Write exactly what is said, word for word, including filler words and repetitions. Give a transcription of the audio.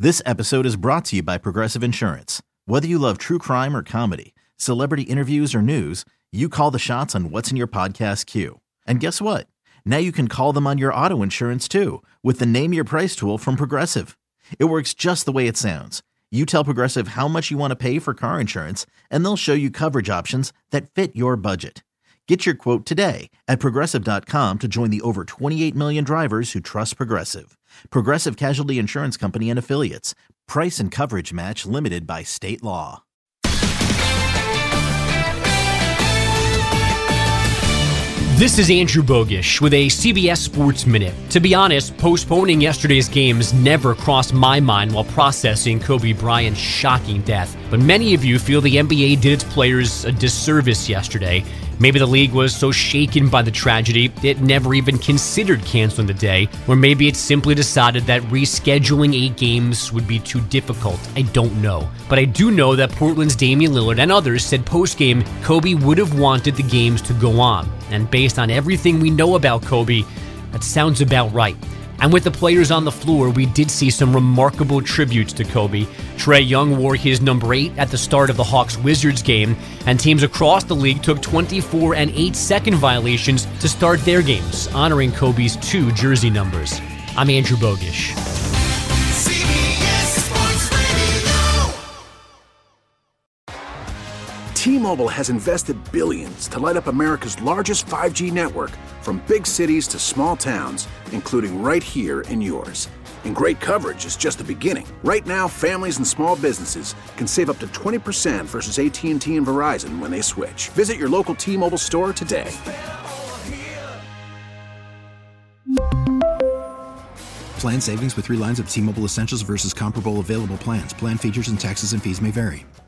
This episode is brought to you by Progressive Insurance. Whether you love true crime or comedy, celebrity interviews or news, you call the shots on what's in your podcast queue. And guess what? Now you can call them on your auto insurance too with the Name Your Price tool from Progressive. It works just the way it sounds. You tell Progressive how much you want to pay for car insurance, and they'll show you coverage options that fit your budget. Get your quote today at Progressive dot com to join the over twenty-eight million drivers who trust Progressive. Progressive Casualty Insurance Company and Affiliates. Price and coverage match limited by state law. This is Andrew Bogish with a C B S Sports Minute. To be honest, postponing yesterday's games never crossed my mind while processing Kobe Bryant's shocking death. But many of you feel the N B A did its players a disservice yesterday. Maybe the league was so shaken by the tragedy, it never even considered canceling the day, or maybe it simply decided that rescheduling eight games would be too difficult. I don't know. But I do know that Portland's Damian Lillard and others said post-game Kobe would have wanted the games to go on. And based on everything we know about Kobe, that sounds about right. And with the players on the floor, we did see some remarkable tributes to Kobe. Trae Young wore his number eight at the start of the Hawks-Wizards game, and teams across the league took twenty-four and eight second violations to start their games, honoring Kobe's two jersey numbers. I'm Andrew Bogish. T-Mobile has invested billions to light up America's largest five G network, from big cities to small towns, including right here in yours. And great coverage is just the beginning. Right now, families and small businesses can save up to twenty percent versus A T and T and Verizon when they switch. Visit your local T-Mobile store today. Plan savings with three lines of T-Mobile Essentials versus comparable available plans. Plan features and taxes and fees may vary.